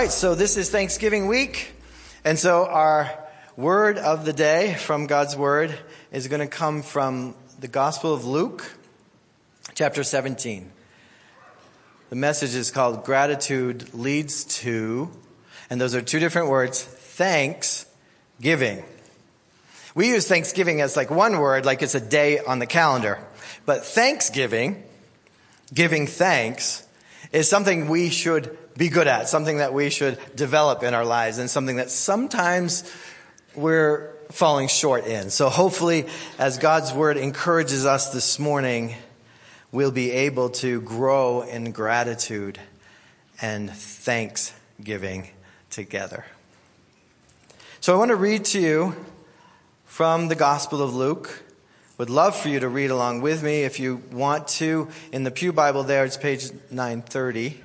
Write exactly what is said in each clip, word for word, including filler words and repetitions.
right, so this is Thanksgiving week, and so our word of the day from God's Word is going to come from the Gospel of Luke, chapter seventeen. The message is called Gratitude Leads to, and those are two different words, thanksgiving. We use Thanksgiving as like one word, like it's a day on the calendar. But Thanksgiving, giving thanks, is something we should be good at, something that we should develop in our lives, and something that sometimes we're falling short in. So hopefully, as God's Word encourages us this morning, we'll be able to grow in gratitude and thanksgiving together. So I want to read to you from the Gospel of Luke. Would love for you to read along with me if you want to. In the Pew Bible there, it's page nine thirty.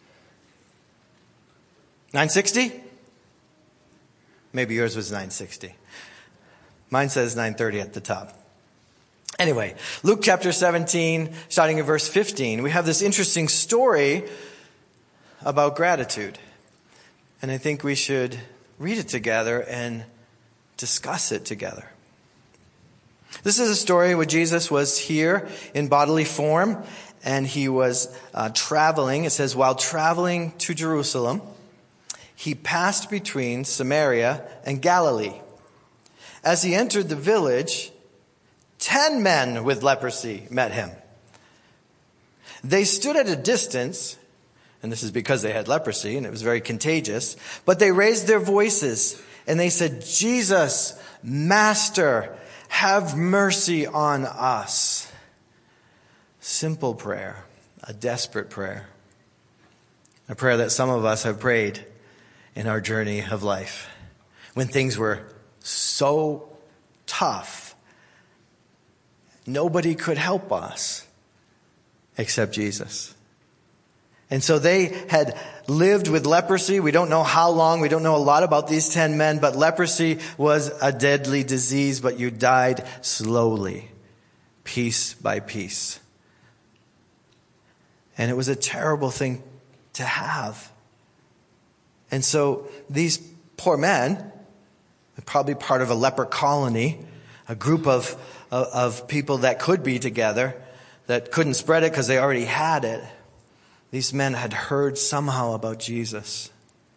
nine sixty? Maybe yours was nine sixty. Mine says nine thirty at the top. Anyway, Luke chapter seventeen, starting at verse fifteen, we have this interesting story about gratitude. And I think we should read it together and discuss it together. This is a story where Jesus was here in bodily form, and he was uh, traveling. It says, while traveling to Jerusalem, he passed between Samaria and Galilee. As he entered the village, ten men with leprosy met him. They stood at a distance, and this is because they had leprosy, and it was very contagious, but they raised their voices, and they said, Jesus, Master, have mercy on us. Simple prayer, a desperate prayer, a prayer that some of us have prayed in our journey of life when things were so tough. Nobody could help us except Jesus. And so they had lived with leprosy. We don't know how long. We don't know a lot about these ten men, but leprosy was a deadly disease, but you died slowly, piece by piece. And it was a terrible thing to have. And so these poor men, probably part of a leper colony, a group of, of, of people that could be together, that couldn't spread it because they already had it. These men had heard somehow about Jesus.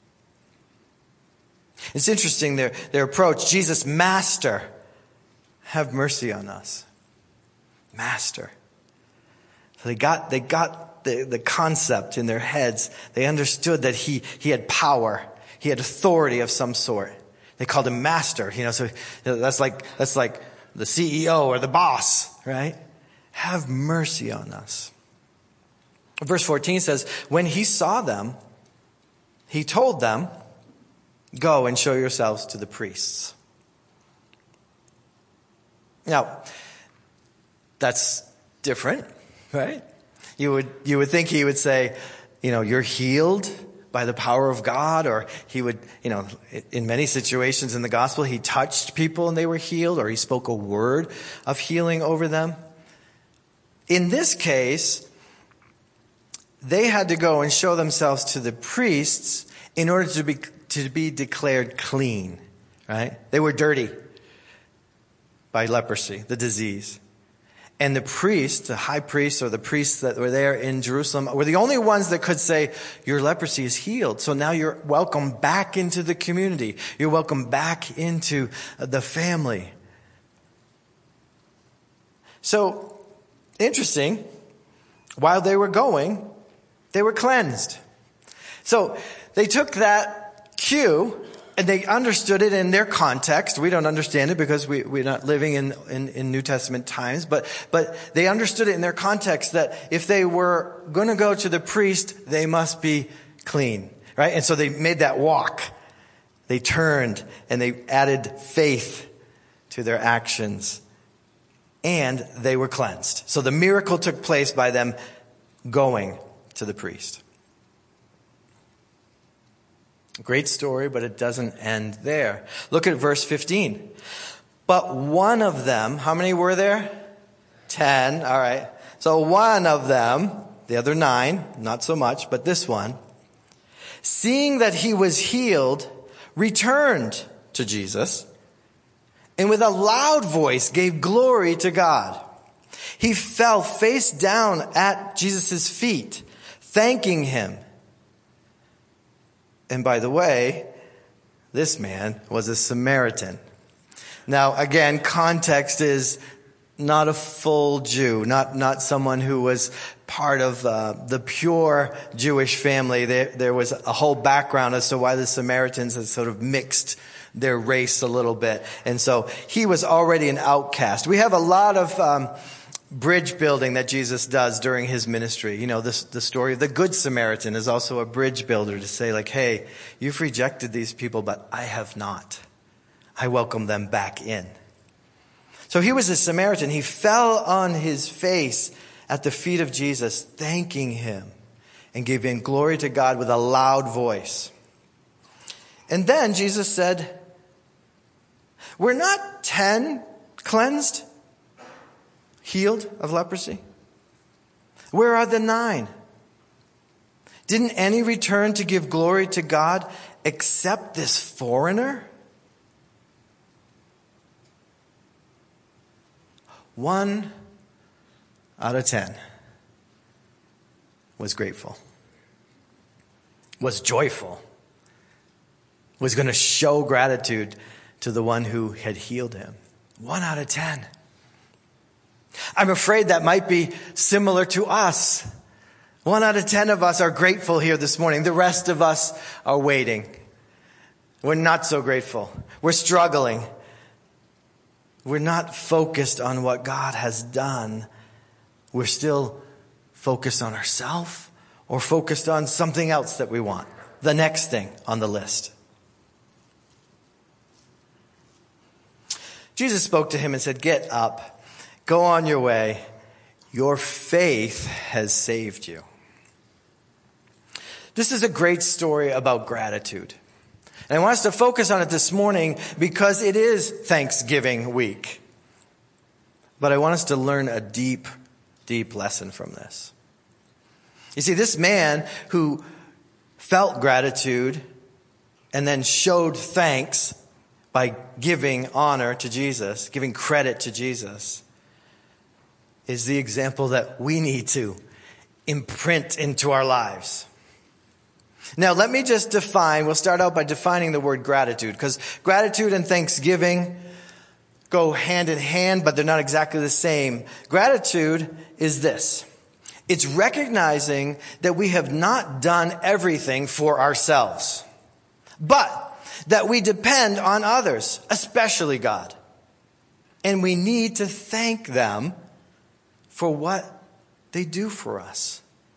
It's interesting, their, their approach. Jesus, Master, have mercy on us. Master. So they got, they got the, the concept in their heads. They understood that he, he had power. He had authority of some sort. They called him Master. You know, so that's like, that's like the C E O or the boss, right? Have mercy on us. Verse fourteen says, when he saw them, he told them, go and show yourselves to the priests. Now, that's different, right? You would, you would think he would say, you know, you're healed by the power of God, or he would, you know, in many situations in the gospel, he touched people and they were healed, or he spoke a word of healing over them. In this case, they had to go and show themselves to the priests in order to be to be declared clean, right? They were dirty by leprosy, the disease. And the priests, the high priests or the priests that were there in Jerusalem, were the only ones that could say, your leprosy is healed. So now you're welcome back into the community. You're welcome back into the family. So, interesting, while they were going, they were cleansed. So they took that cue and they understood it in their context. We don't understand it because we, we're not living in, in, in New Testament times. But, but they understood it in their context that if they were going to go to the priest, they must be clean, right? And so they made that walk. They turned and they added faith to their actions. And they were cleansed. So the miracle took place by them going to the priest. Great story, but it doesn't end there. Look at verse fifteen. But one of them, how many were there? Ten, all right. So one of them, the other nine, not so much, but this one, seeing that he was healed, returned to Jesus, and with a loud voice gave glory to God. He fell face down at Jesus' feet, thanking him. And by the way, this man was a Samaritan. Now, again, context is not a full Jew, not, not someone who was part of uh, the pure Jewish family. There, there was a whole background as to why the Samaritans had sort of mixed their race a little bit. And so he was already an outcast. We have a lot of um, bridge building that Jesus does during his ministry. You know, this, the story of the Good Samaritan is also a bridge builder to say like, hey, you've rejected these people, but I have not. I welcome them back in. So he was a Samaritan. He fell on his face at the feet of Jesus, thanking him and giving glory to God with a loud voice. And then Jesus said, were not ten cleansed, healed of leprosy? Where are the nine? Didn't any return to give glory to God except this foreigner? One out of ten was grateful, was joyful, was going to show gratitude to the one who had healed him. One out of ten. I'm afraid that might be similar to us. One out of ten of us are grateful here this morning. The rest of us are waiting. We're not so grateful. We're struggling. We're not focused on what God has done. We're still focused on ourselves or focused on something else that we want. The next thing on the list. Jesus spoke to him and said, get up, go on your way. Your faith has saved you. This is a great story about gratitude. And I want us to focus on it this morning because it is Thanksgiving week. But I want us to learn a deep, deep lesson from this. You see, this man who felt gratitude and then showed thanks by giving honor to Jesus, giving credit to Jesus, is the example that we need to imprint into our lives. Now, let me just define, we'll start out by defining the word gratitude, because gratitude and thanksgiving go hand in hand, but they're not exactly the same. Gratitude is this. It's recognizing that we have not done everything for ourselves, but that we depend on others, especially God. And we need to thank them for what they do for us.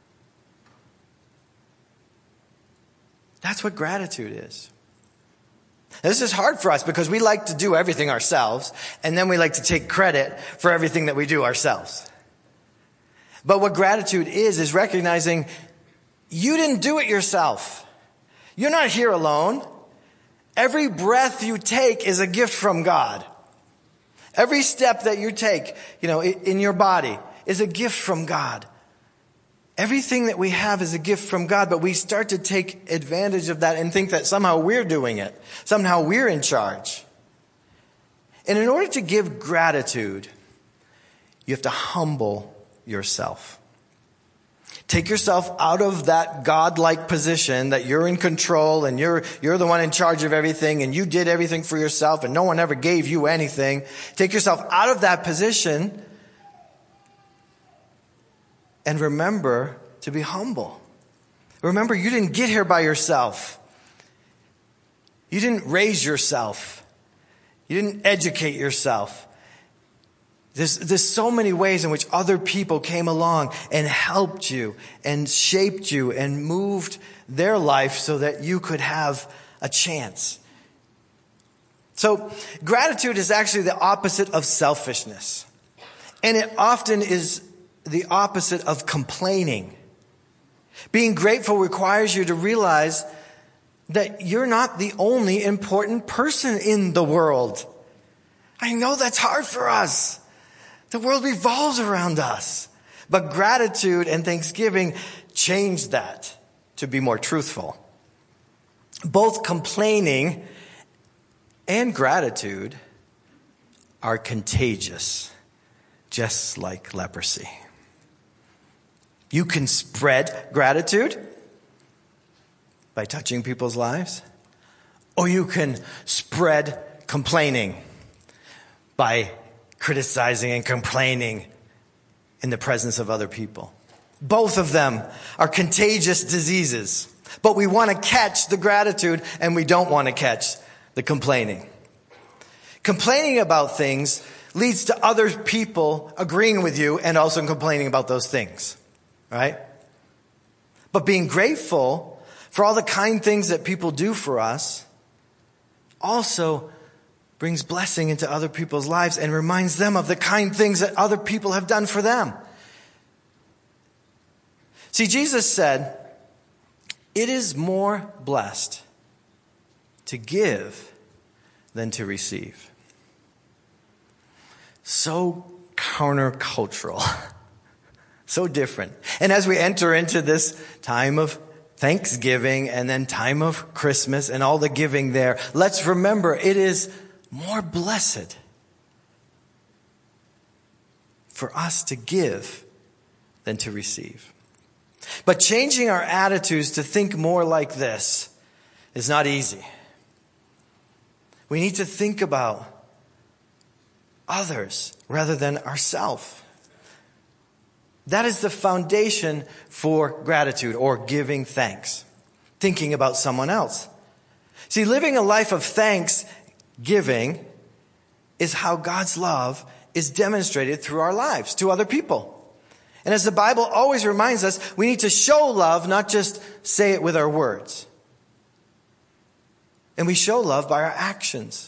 That's what gratitude is. Now, this is hard for us because we like to do everything ourselves, and then we like to take credit for everything that we do ourselves. But what gratitude is, is recognizing you didn't do it yourself. You're not here alone. Every breath you take is a gift from God. Every step that you take, you know, in your body is a gift from God. Everything that we have is a gift from God, but we start to take advantage of that and think that somehow we're doing it. Somehow we're in charge. And in order to give gratitude, you have to humble yourself. Take yourself out of that godlike position that you're in control and you're, you're the one in charge of everything and you did everything for yourself and no one ever gave you anything. Take yourself out of that position and remember to be humble. Remember, you didn't get here by yourself. You didn't raise yourself. You didn't educate yourself. There's, there's so many ways in which other people came along and helped you and shaped you and moved their life so that you could have a chance. So gratitude is actually the opposite of selfishness. And it often is the opposite of complaining. Being grateful requires you to realize that you're not the only important person in the world. I know that's hard for us. The world revolves around us. But gratitude and thanksgiving change that to be more truthful. Both complaining and gratitude are contagious, just like leprosy. You can spread gratitude by touching people's lives, or you can spread complaining by criticizing and complaining in the presence of other people. Both of them are contagious diseases, but we want to catch the gratitude and we don't want to catch the complaining. Complaining about things leads to other people agreeing with you and also complaining about those things, right? But being grateful for all the kind things that people do for us also brings blessing into other people's lives and reminds them of the kind things that other people have done for them. See, Jesus said, "It is more blessed to give than to receive." So countercultural, so different. And as we enter into this time of Thanksgiving and then time of Christmas and all the giving there, let's remember it is more blessed for us to give than to receive. But changing our attitudes to think more like this is not easy. We need to think about others rather than ourselves. That is the foundation for gratitude or giving thanks. Thinking about someone else. See, living a life of thanksgiving is how God's love is demonstrated through our lives to other people. And as the Bible always reminds us, we need to show love, not just say it with our words. And we show love by our actions.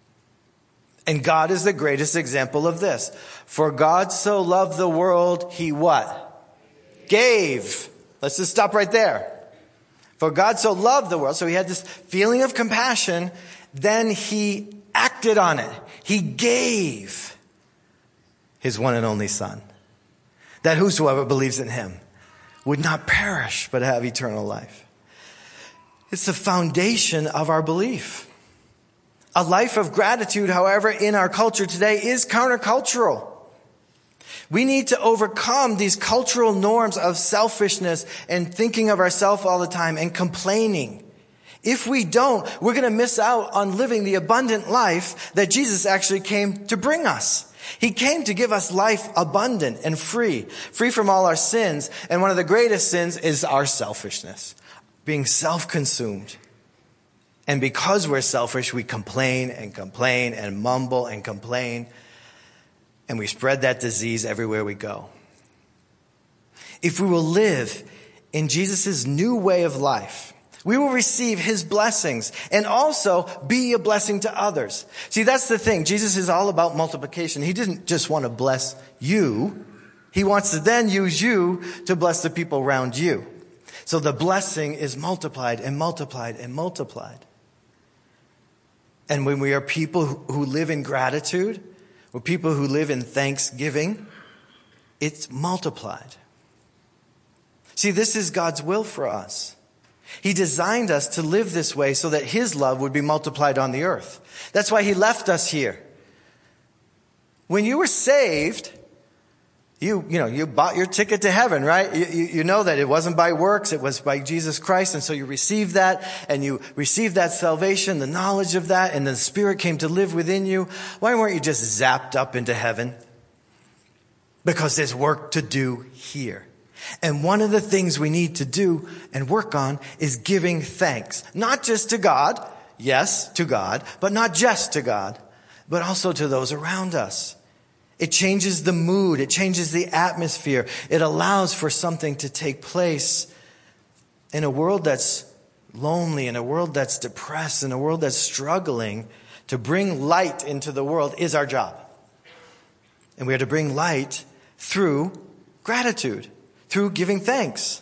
And God is the greatest example of this. For God so loved the world, he what? Gave. Let's just stop right there. For God so loved the world. So he had this feeling of compassion. Then he acted on it. He gave his one and only Son, that whosoever believes in him would not perish, but have eternal life. It's the foundation of our belief. A life of gratitude, however, in our culture today is countercultural. We need to overcome these cultural norms of selfishness and thinking of ourselves all the time and complaining. If we don't, we're going to miss out on living the abundant life that Jesus actually came to bring us. He came to give us life abundant and free, free from all our sins. And one of the greatest sins is our selfishness, being self-consumed. And because we're selfish, we complain and complain and mumble and complain. And we spread that disease everywhere we go. If we will live in Jesus' new way of life, we will receive his blessings and also be a blessing to others. See, that's the thing. Jesus is all about multiplication. He didn't just want to bless you. He wants to then use you to bless the people around you. So the blessing is multiplied and multiplied and multiplied. And when we are people who live in gratitude, or people who live in thanksgiving, it's multiplied. See, this is God's will for us. He designed us to live this way so that his love would be multiplied on the earth. That's why he left us here. When you were saved, you, you know, you bought your ticket to heaven, right? You, you, you know that it wasn't by works, it was by Jesus Christ. And so you received that and you received that salvation, the knowledge of that, and the Spirit came to live within you. Why weren't you just zapped up into heaven? Because there's work to do here. And one of the things we need to do and work on is giving thanks. Not just to God, yes, to God, but not just to God, but also to those around us. It changes the mood. It changes the atmosphere. It allows for something to take place in a world that's lonely, in a world that's depressed, in a world that's struggling. To bring light into the world is our job. And we are to bring light through gratitude. Through giving thanks.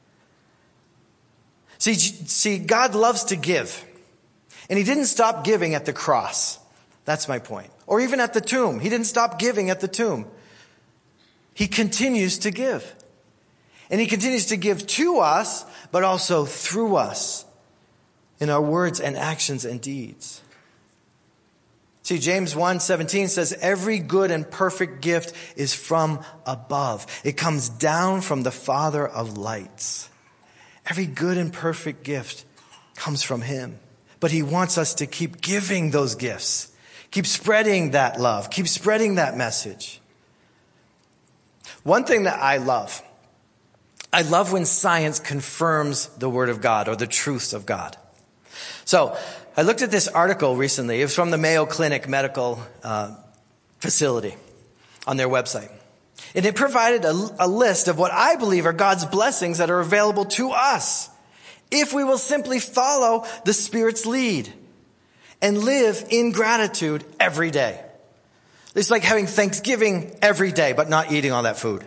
See, see, God loves to give. And he didn't stop giving at the cross. That's my point. Or even at the tomb. He didn't stop giving at the tomb. He continues to give. And he continues to give to us, but also through us. in our words and actions and deeds. See, James one seventeen says, every good and perfect gift is from above. It comes down from the Father of lights. Every good and perfect gift comes from him. But he wants us to keep giving those gifts. Keep spreading that love. Keep spreading that message. One thing that I love, I love when science confirms the Word of God or the truths of God. So I looked at this article recently. It was from the Mayo Clinic Medical uh, Facility on their website. And it provided a, a list of what I believe are God's blessings that are available to us if we will simply follow the Spirit's lead and live in gratitude every day. It's like having Thanksgiving every day, but not eating all that food.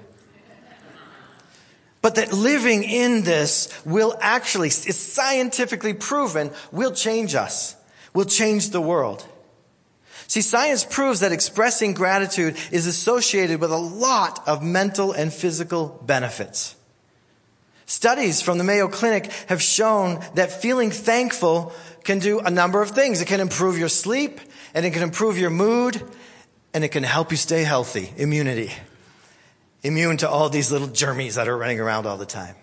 But that living in this will actually, it's scientifically proven, will change us, will change the world. See, science proves that expressing gratitude is associated with a lot of mental and physical benefits. Studies from the Mayo Clinic have shown that feeling thankful can do a number of things. It can improve your sleep, and it can improve your mood, and it can help you stay healthy. Immunity. Immune to all these little germies that are running around all the time.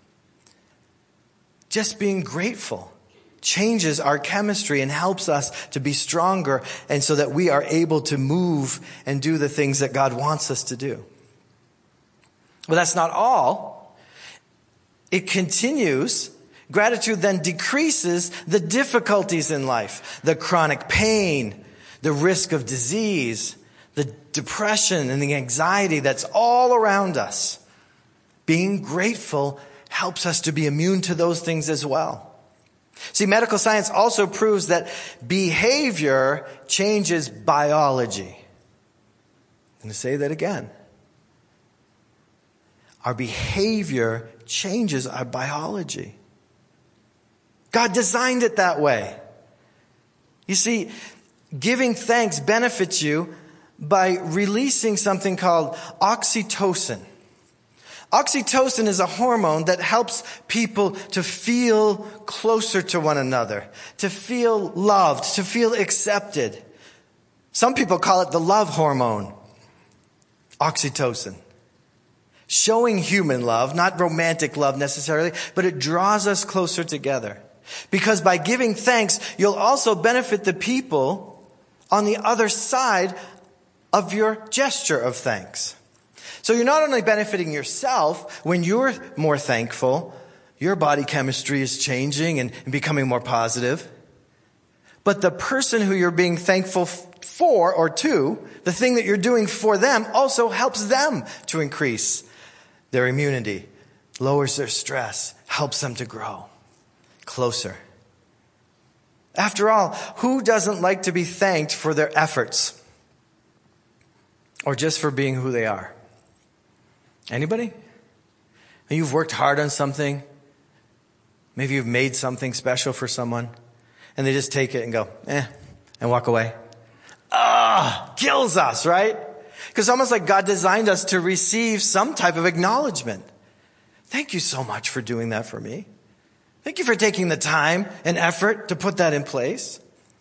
Just being grateful changes our chemistry and helps us to be stronger, and so that we are able to move and do the things that God wants us to do. But that's not all. It continues. Gratitude then decreases the difficulties in life, the chronic pain, the risk of disease, the depression and the anxiety that's all around us. Being grateful helps us to be immune to those things as well. See, medical science also proves that behavior changes biology. I'm going to say that again. Our behavior changes our biology. God designed it that way. You see, giving thanks benefits you by releasing something called oxytocin. Oxytocin is a hormone that helps people to feel closer to one another, to feel loved, to feel accepted. Some people call it the love hormone, oxytocin. Showing human love, not romantic love necessarily, but it draws us closer together. Because by giving thanks, you'll also benefit the people on the other side of your gesture of thanks. So you're not only benefiting yourself when you're more thankful, your body chemistry is changing and becoming more positive, but the person who you're being thankful for or to, the thing that you're doing for them, also helps them to increase their immunity, lowers their stress, helps them to grow closer. After all, who doesn't like to be thanked for their efforts? Or just for being who they are? Anybody? You've worked hard on something. Maybe you've made something special for someone. And they just take it and go, eh, and walk away. Ah, kills us, right? Because it's almost like God designed us to receive some type of acknowledgement. Thank you so much for doing that for me. Thank you for taking the time and effort to put that in place.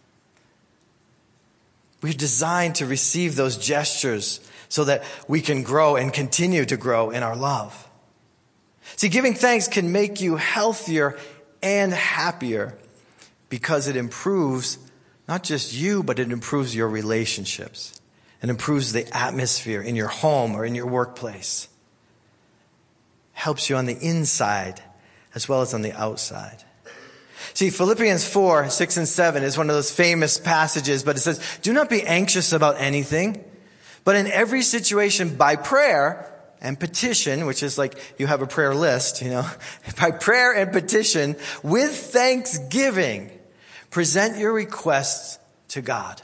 We're designed to receive those gestures so that we can grow and continue to grow in our love. See, giving thanks can make you healthier and happier because it improves not just you, but it improves your relationships. It improves the atmosphere in your home or in your workplace. Helps you on the inside as well as on the outside. See, Philippians four, six and seven is one of those famous passages, but it says, do not be anxious about anything, but in every situation by prayer and petition, which is like you have a prayer list, you know, by prayer and petition, with thanksgiving, present your requests to God.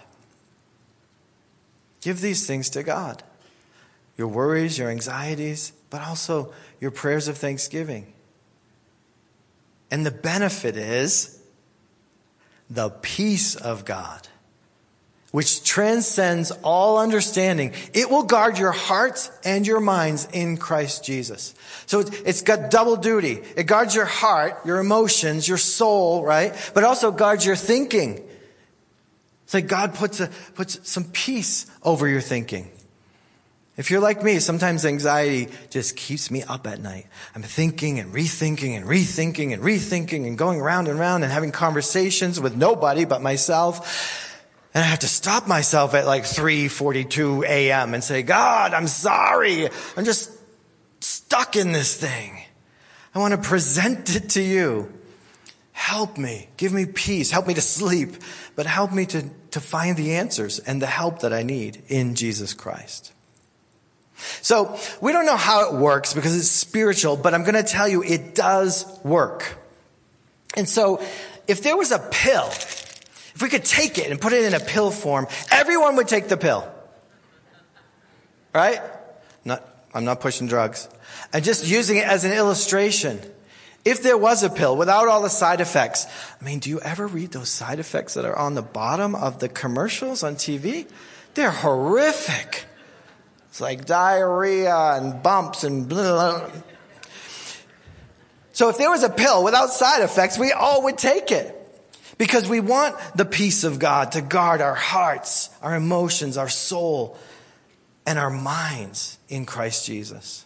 Give these things to God. Your worries, your anxieties, but also your prayers of thanksgiving. And the benefit is the peace of God, which transcends all understanding. It will guard your hearts and your minds in Christ Jesus. So it's got double duty. It guards your heart, your emotions, your soul, right? But also guards your thinking. It's like God puts a, puts some peace over your thinking. If you're like me, sometimes anxiety just keeps me up at night. I'm thinking and rethinking and rethinking and rethinking and going round and round and having conversations with nobody but myself. And I have to stop myself at like three forty-two a.m. and say, God, I'm sorry. I'm just stuck in this thing. I want to present it to you. Help me. Give me peace. Help me to sleep. But help me to, to find the answers and the help that I need in Jesus Christ. So we don't know how it works because it's spiritual, but I'm going to tell you it does work. And so if there was a pill, if we could take it and put it in a pill form, everyone would take the pill. Right? Not, I'm not pushing drugs. I'm just using it as an illustration. If there was a pill without all the side effects, I mean, do you ever read those side effects that are on the bottom of the commercials on T V? They're horrific. It's like diarrhea and bumps and blah, blah. So if there was a pill without side effects, we all would take it. Because we want the peace of God to guard our hearts, our emotions, our soul, and our minds in Christ Jesus.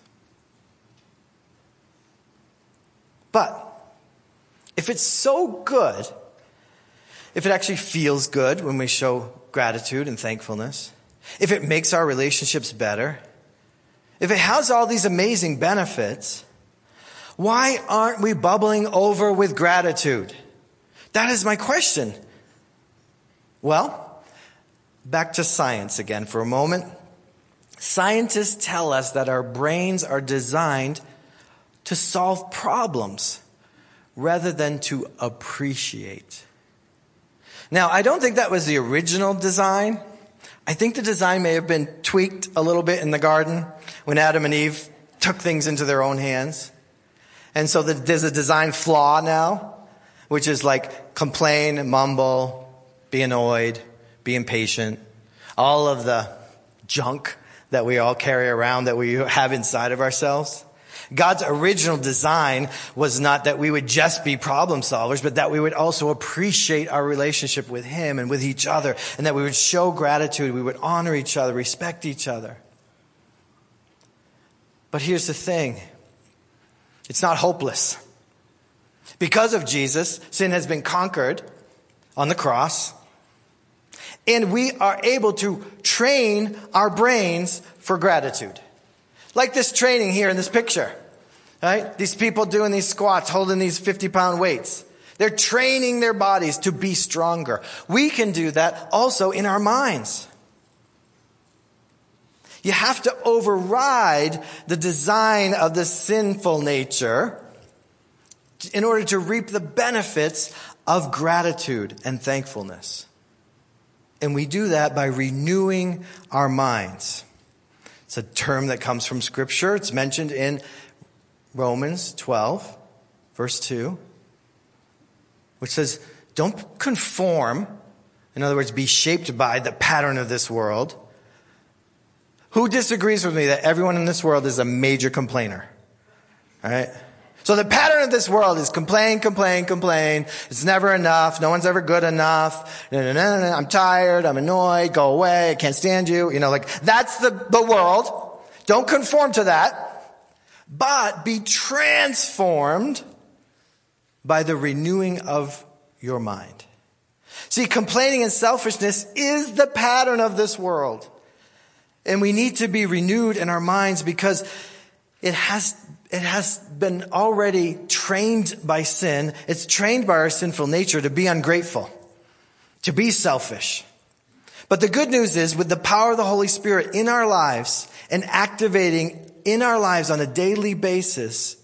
But if it's so good, if it actually feels good when we show gratitude and thankfulness, if it makes our relationships better, if it has all these amazing benefits, why aren't we bubbling over with gratitude? That is my question. Well, back to science again for a moment. Scientists tell us that our brains are designed to solve problems rather than to appreciate. Now, I don't think that was the original design. I think the design may have been tweaked a little bit in the garden when Adam and Eve took things into their own hands. And so there's a design flaw now, which is like complain, mumble, be annoyed, be impatient. All of the junk that we all carry around that we have inside of ourselves. God's original design was not that we would just be problem solvers, but that we would also appreciate our relationship with Him and with each other, and that we would show gratitude, we would honor each other, respect each other. But here's the thing. It's not hopeless. Because of Jesus, sin has been conquered on the cross, and we are able to train our brains for gratitude. Like this training here in this picture, right? These people doing these squats, holding these fifty pound weights. They're training their bodies to be stronger. We can do that also in our minds. You have to override the design of the sinful nature in order to reap the benefits of gratitude and thankfulness. And we do that by renewing our minds. It's a term that comes from Scripture. It's mentioned in Romans twelve, verse two, which says, don't conform, in other words, be shaped by the pattern of this world. Who disagrees with me that everyone in this world is a major complainer? All right? So the pattern of this world is complain, complain, complain. It's never enough. No one's ever good enough. No, no, no, no, I'm tired. I'm annoyed. Go away. I can't stand you. You know, like that's the, the world. Don't conform to that, but be transformed by the renewing of your mind. See, complaining and selfishness is the pattern of this world. And we need to be renewed in our minds because it has It has been already trained by sin. It's trained by our sinful nature to be ungrateful, to be selfish. But the good news is, with the power of the Holy Spirit in our lives and activating in our lives on a daily basis,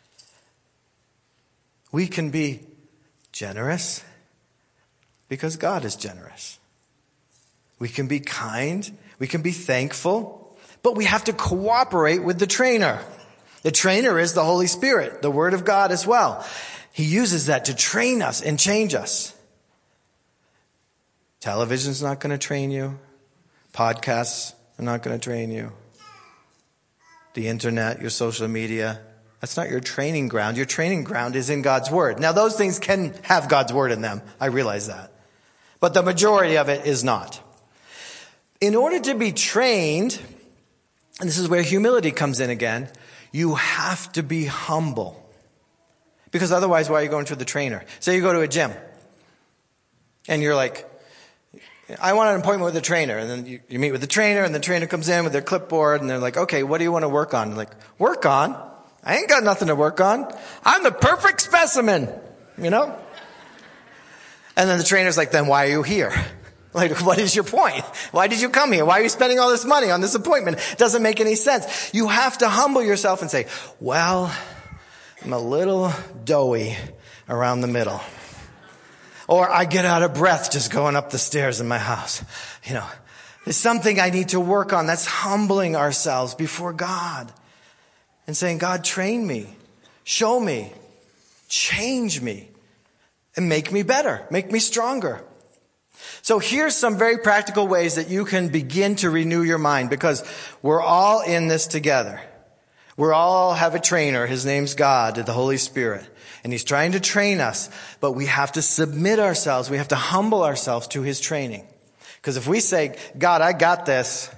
we can be generous because God is generous. We can be kind. We can be thankful. But we have to cooperate with the trainer. The trainer is the Holy Spirit, the Word of God as well. He uses that to train us and change us. Television's not going to train you. Podcasts are not going to train you. The internet, your social media, that's not your training ground. Your training ground is in God's Word. Now, those things can have God's Word in them. I realize that. But the majority of it is not. In order to be trained, and this is where humility comes in again, you have to be humble. Because otherwise, why are you going to the trainer? Say you go to a gym, and you're like, I want an appointment with a trainer. And then you, you meet with the trainer, and the trainer comes in with their clipboard, and they're like, okay, what do you want to work on? You're like, work on? I ain't got nothing to work on. I'm the perfect specimen, you know? And then the trainer's like, then why are you here? Like, what is your point? Why did you come here? Why are you spending all this money on this appointment? It doesn't make any sense. You have to humble yourself and say, well, I'm a little doughy around the middle. Or I get out of breath just going up the stairs in my house. You know, there's something I need to work on. That's humbling ourselves before God and saying, God, train me, show me, change me, and make me better, make me stronger. So here's some very practical ways that you can begin to renew your mind, because we're all in this together. We all have a trainer. His name's God, the Holy Spirit. And he's trying to train us, but we have to submit ourselves. We have to humble ourselves to his training. Because if we say, God, I got this,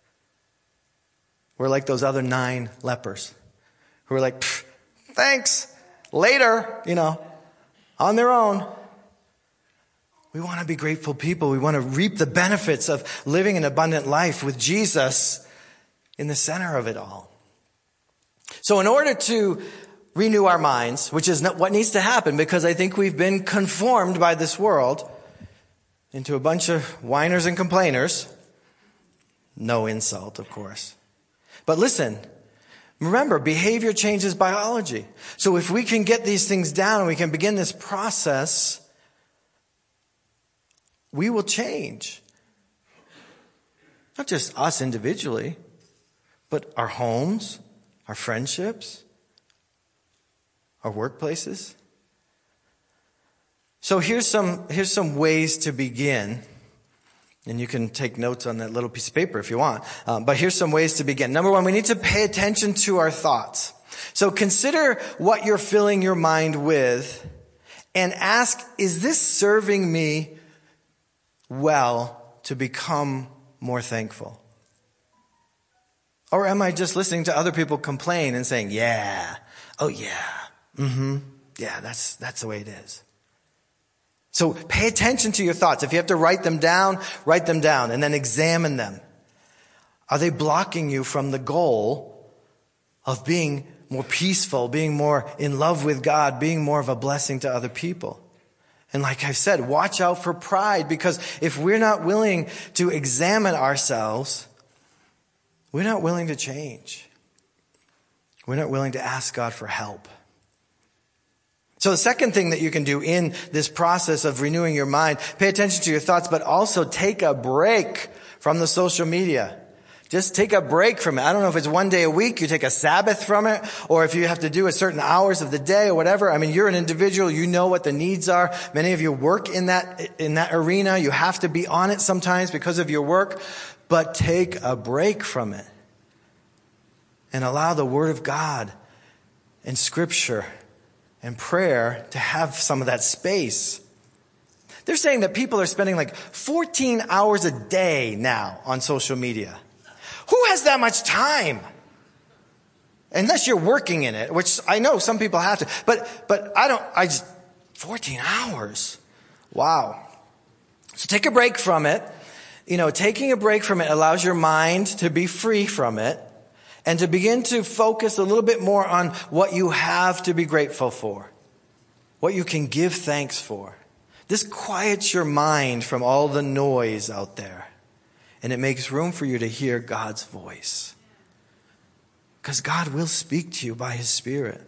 we're like those other nine lepers who are like, thanks, later, you know, on their own. We want to be grateful people. We want to reap the benefits of living an abundant life with Jesus in the center of it all. So in order to renew our minds, which is not what needs to happen, because I think we've been conformed by this world into a bunch of whiners and complainers. No insult, of course. But listen, remember, behavior changes biology. So if we can get these things down and we can begin this process, we will change. Not just us individually, but our homes, our friendships, our workplaces. So here's some, here's some ways to begin. And you can take notes on that little piece of paper if you want. Um, but here's some ways to begin. Number one, we need to pay attention to our thoughts. So consider what you're filling your mind with and ask, is this serving me well to become more thankful? Or am I just listening to other people complain and saying, yeah, oh yeah, mm-hmm, yeah, that's, that's the way it is. So pay attention to your thoughts. If you have to write them down, write them down and then examine them. Are they blocking you from the goal of being more peaceful, being more in love with God, being more of a blessing to other people? And like I said, watch out for pride, because if we're not willing to examine ourselves, we're not willing to change. We're not willing to ask God for help. So the second thing that you can do in this process of renewing your mind, pay attention to your thoughts, but also take a break from the social media. Just take a break from it. I don't know if it's one day a week, you take a Sabbath from it, or if you have to do a certain hours of the day or whatever. I mean, you're an individual, you know what the needs are. Many of you work in that, in that arena. You have to be on it sometimes because of your work, but take a break from it and allow the Word of God and Scripture and prayer to have some of that space. They're saying that people are spending like fourteen hours a day now on social media. Who has that much time? Unless you're working in it, which I know some people have to. But but I don't, I just, fourteen hours. Wow. So take a break from it. You know, taking a break from it allows your mind to be free from it and to begin to focus a little bit more on what you have to be grateful for, what you can give thanks for. This quiets your mind from all the noise out there, and it makes room for you to hear God's voice. Because God will speak to you by His Spirit.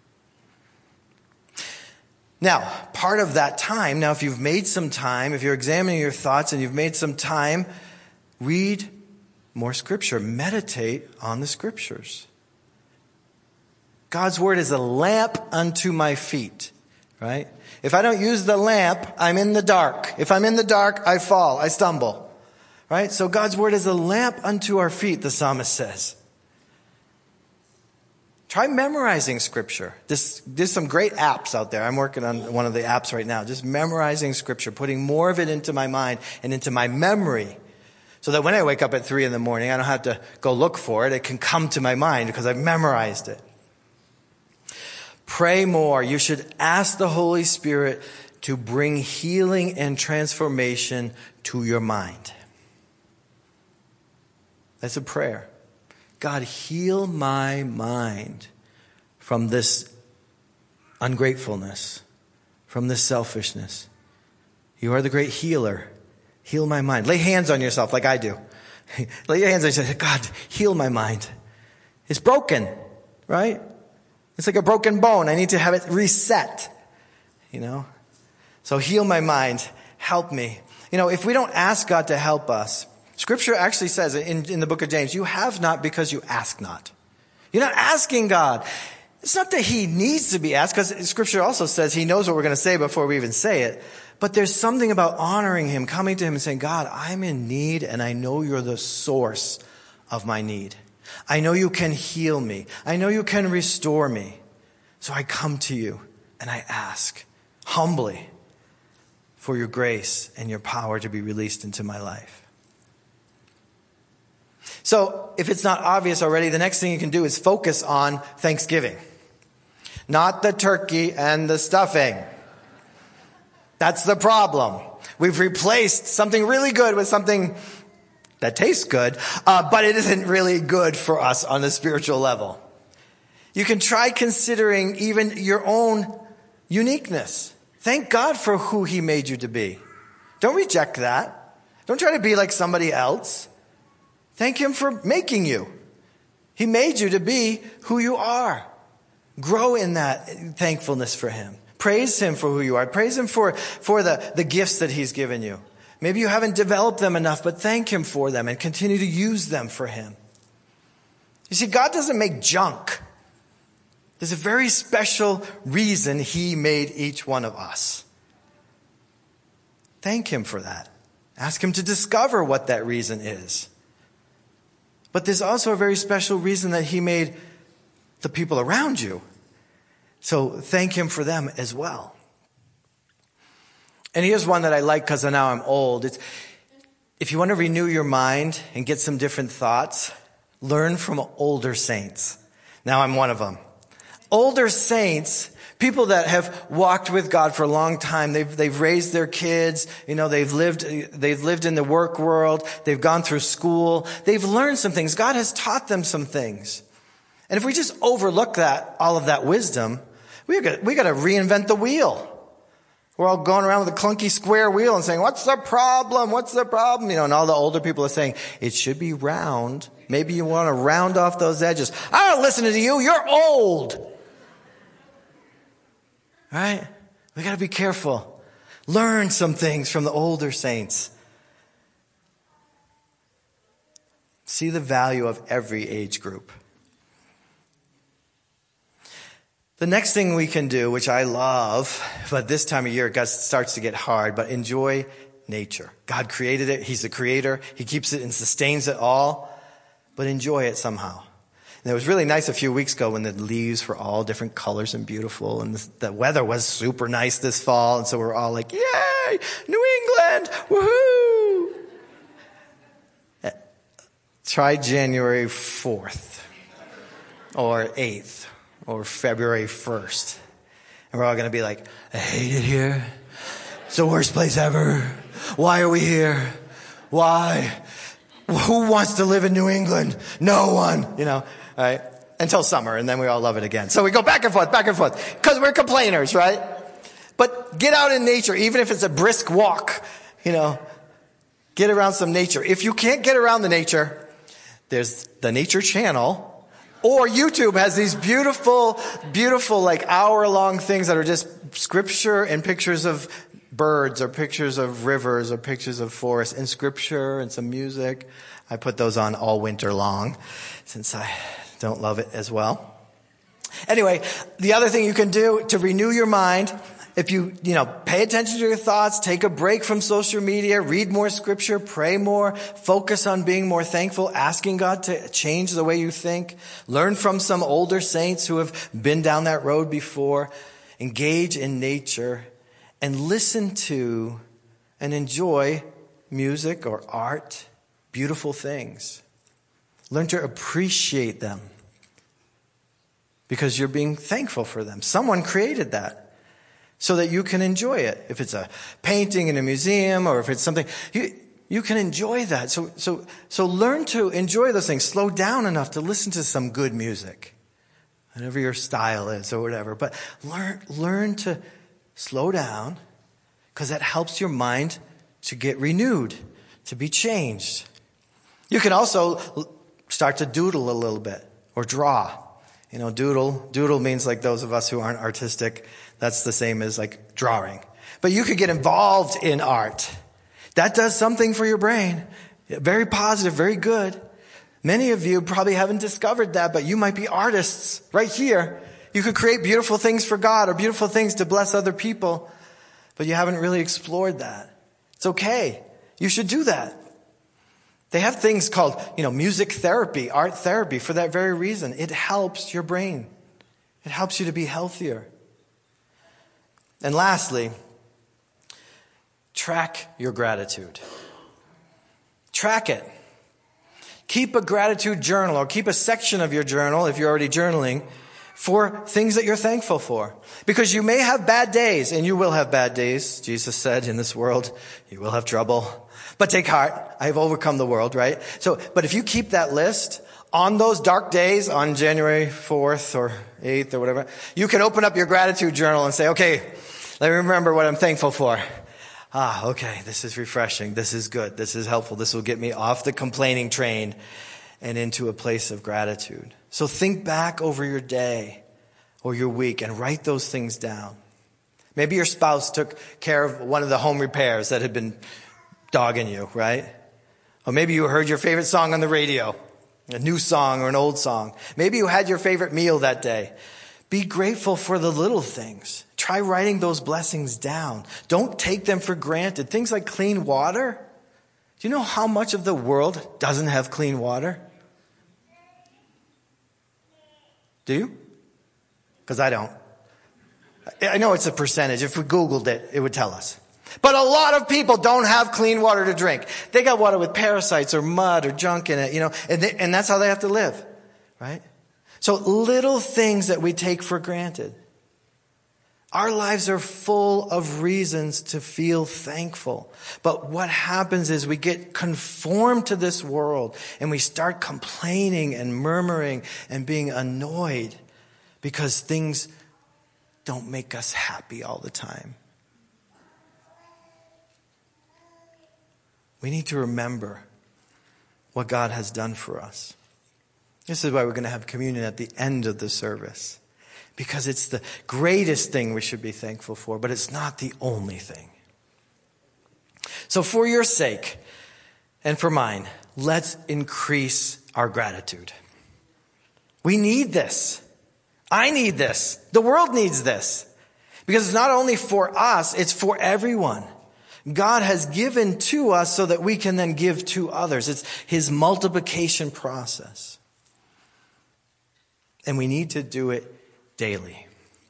Now, part of that time, now if you've made some time, if you're examining your thoughts and you've made some time, read more Scripture. Meditate on the Scriptures. God's Word is a lamp unto my feet right? If I don't use the lamp, I'm in the dark. If I'm in the dark, I fall, I stumble, right? So God's word is a lamp unto our feet, the psalmist says. Try memorizing scripture. This, there's some great apps out there. I'm working on one of the apps right now. Just memorizing scripture, putting more of it into my mind and into my memory. So that when I wake up at three in the morning, I don't have to go look for it. It can come to my mind because I've memorized it. Pray more. You should ask the Holy Spirit to bring healing and transformation to your mind. That's a prayer. God, heal my mind from this ungratefulness, from this selfishness. You are the great healer. Heal my mind. Lay hands on yourself like I do. Lay your hands on yourself. God, heal my mind. It's broken, right? It's like a broken bone. I need to have it reset, you know? So heal my mind. Help me. You know, if we don't ask God to help us, Scripture actually says in, in the book of James, you have not because you ask not. You're not asking God. It's not that he needs to be asked, because Scripture also says he knows what we're going to say before we even say it. But there's something about honoring him, coming to him and saying, God, I'm in need and I know you're the source of my need. I know you can heal me. I know you can restore me. So I come to you and I ask humbly for your grace and your power to be released into my life. So if it's not obvious already, the next thing you can do is focus on Thanksgiving. Not the turkey and the stuffing. That's the problem. We've replaced something really good with something that tastes good, uh, but it isn't really good for us on the spiritual level. You can try considering even your own uniqueness. Thank God for who he made you to be. Don't reject that. Don't try to be like somebody else. Thank him for making you. He made you to be who you are. Grow in that thankfulness for him. Praise him for who you are. Praise him for, for the, the gifts that he's given you. Maybe you haven't developed them enough, but thank him for them and continue to use them for him. You see, God doesn't make junk. There's a very special reason he made each one of us. Thank him for that. Ask him to discover what that reason is. But there's also a very special reason that he made the people around you. So thank him for them as well. And here's one that I like because now I'm old. It's, if you want to renew your mind and get some different thoughts, learn from older saints. Now I'm one of them. Older saints, people that have walked with God for a long time. They've, they've raised their kids. You know, they've lived, they've lived in the work world. They've gone through school. They've learned some things. God has taught them some things. And if we just overlook that, all of that wisdom, we got, we got to reinvent the wheel. We're all going around with a clunky square wheel and saying, what's the problem? What's the problem? You know, and all the older people are saying, it should be round. Maybe you want to round off those edges. I don't listen to you. You're old. Right? We got to be careful. Learn some things from the older saints. See the value of every age group. The next thing we can do, which I love, but this time of year it starts to get hard, but enjoy nature. God created it. He's the creator. He keeps it and sustains it all, but enjoy it somehow. And it was really nice a few weeks ago when the leaves were all different colors and beautiful, and the weather was super nice this fall, and so we're all like, yay, New England, woohoo! Try January fourth or eighth. Or February first. And we're all going to be like, I hate it here. It's the worst place ever. Why are we here? Why? Who wants to live in New England? No one. You know, right? Until summer, and then we all love it again. So we go back and forth, back and forth. Because we're complainers, right? But get out in nature, even if it's a brisk walk. You know, get around some nature. If you can't get around the nature, there's the Nature Channel. Or YouTube has these beautiful, beautiful, like hour-long things that are just scripture and pictures of birds or pictures of rivers or pictures of forests and scripture and some music. I put those on all winter long since I don't love it as well. Anyway, the other thing you can do to renew your mind if you, you know, pay attention to your thoughts, take a break from social media, read more scripture, pray more, focus on being more thankful, asking God to change the way you think, learn from some older saints who have been down that road before, engage in nature, and listen to and enjoy music or art, beautiful things. Learn to appreciate them because you're being thankful for them. Someone created that so that you can enjoy it. If it's a painting in a museum or if it's something, you, you can enjoy that. So, so, so learn to enjoy those things. Slow down enough to listen to some good music, whatever your style is or whatever. But learn, learn to slow down because that helps your mind to get renewed, to be changed. You can also start to doodle a little bit or draw. You know, doodle, doodle means like those of us who aren't artistic, that's the same as like drawing. But you could get involved in art. That does something for your brain. Very positive, very good. Many of you probably haven't discovered that, but you might be artists right here. You could create beautiful things for God or beautiful things to bless other people, but you haven't really explored that. It's okay. You should do that. They have things called, you know, music therapy, art therapy for that very reason. It helps your brain. It helps you to be healthier. And lastly, track your gratitude. Track it. Keep a gratitude journal or keep a section of your journal, if you're already journaling, for things that you're thankful for. Because you may have bad days, and you will have bad days. Jesus said, in this world, you will have trouble. But take heart, I have overcome the world, right? So, but if you keep that list, on those dark days, on January fourth or eighth or whatever, you can open up your gratitude journal and say, okay, let me remember what I'm thankful for. Ah, okay, this is refreshing. This is good. This is helpful. This will get me off the complaining train and into a place of gratitude. So think back over your day or your week and write those things down. Maybe your spouse took care of one of the home repairs that had been dogging you, right? Or maybe you heard your favorite song on the radio, a new song or an old song. Maybe you had your favorite meal that day. Be grateful for the little things. Try writing those blessings down. Don't take them for granted. Things like clean water. Do you know how much of the world doesn't have clean water? Do you? Because I don't. I know it's a percentage. If we Googled it, it would tell us. But a lot of people don't have clean water to drink. They got water with parasites or mud or junk in it, you know, and, they, and that's how they have to live, right? So little things that we take for granted. Our lives are full of reasons to feel thankful. But what happens is we get conformed to this world and we start complaining and murmuring and being annoyed because things don't make us happy all the time. We need to remember what God has done for us. This is why we're going to have communion at the end of the service. Because it's the greatest thing we should be thankful for, but it's not the only thing. So for your sake and for mine, let's increase our gratitude. We need this. I need this. The world needs this. Because it's not only for us, it's for everyone. God has given to us so that we can then give to others. It's his multiplication process. And we need to do it daily.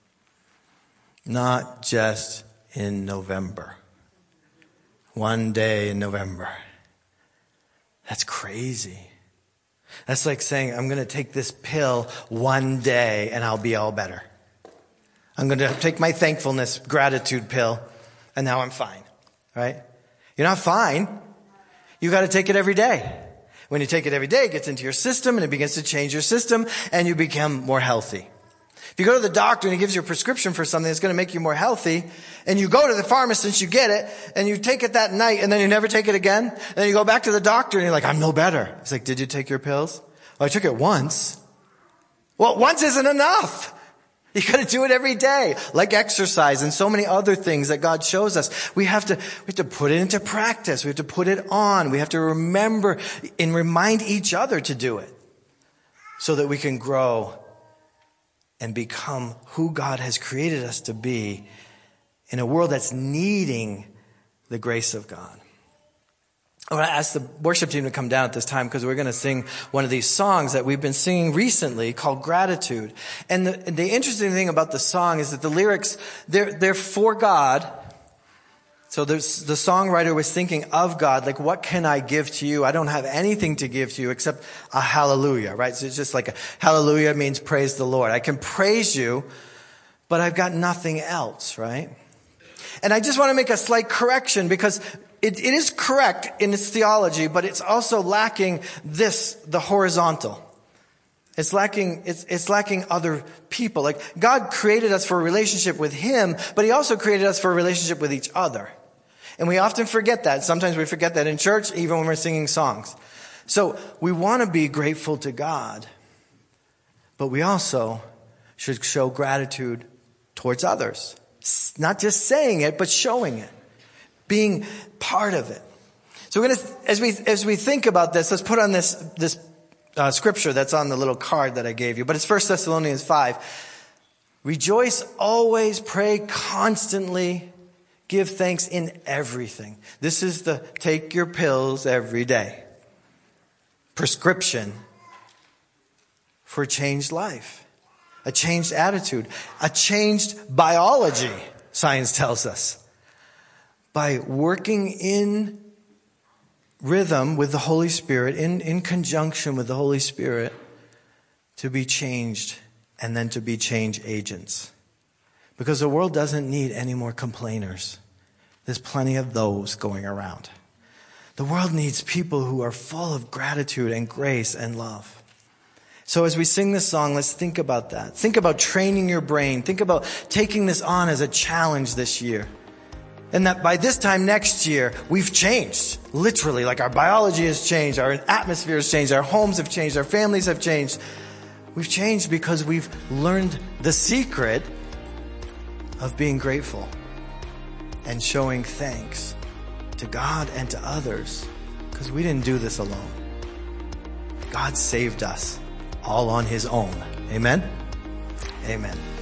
Not just in November. One day in November. That's crazy. That's like saying, I'm going to take this pill one day and I'll be all better. I'm going to take my thankfulness, gratitude pill, and now I'm fine. Right? You're not fine. You got to take it every day. When you take it every day, it gets into your system and it begins to change your system and you become more healthy. If you go to the doctor and he gives you a prescription for something that's going to make you more healthy, and you go to the pharmacist, you get it, and you take it that night, and then you never take it again, and then you go back to the doctor and you're like, I'm no better. He's like, did you take your pills? Well, I took it once. Well, once isn't enough. You got to do it every day, like exercise and so many other things that God shows us. We have to, we have to put it into practice. We have to put it on. We have to remember and remind each other to do it so that we can grow and become who God has created us to be in a world that's needing the grace of God. I want to ask the worship team to come down at this time because we're going to sing one of these songs that we've been singing recently called Gratitude. And the, the interesting thing about the song is that the lyrics, they're, they're for God. So there's, the songwriter was thinking of God, like, what can I give to you? I don't have anything to give to you except a hallelujah, right? So it's just like a hallelujah means praise the Lord. I can praise you, but I've got nothing else, right? And I just want to make a slight correction because It, it is correct in its theology, but it's also lacking this, the horizontal. It's lacking, it's, it's lacking other people. Like, God created us for a relationship with Him, but He also created us for a relationship with each other. And we often forget that. Sometimes we forget that in church, even when we're singing songs. So we want to be grateful to God, but we also should show gratitude towards others. Not just saying it, but showing it. Being part of it. So we're gonna, as we as we think about this, let's put on this this uh, scripture that's on the little card that I gave you. But it's First Thessalonians five. Rejoice always, pray constantly, give thanks in everything. This is the take your pills every day prescription for a changed life, a changed attitude, a changed biology. Science tells us. By working in rhythm with the Holy Spirit, in, in conjunction with the Holy Spirit, to be changed and then to be change agents. Because the world doesn't need any more complainers. There's plenty of those going around. The world needs people who are full of gratitude and grace and love. So as we sing this song, let's think about that. Think about training your brain. Think about taking this on as a challenge this year. And that by this time next year, we've changed. Literally, like our biology has changed, our atmosphere has changed, our homes have changed, our families have changed. We've changed because we've learned the secret of being grateful and showing thanks to God and to others, because we didn't do this alone. God saved us all on His own. Amen? Amen.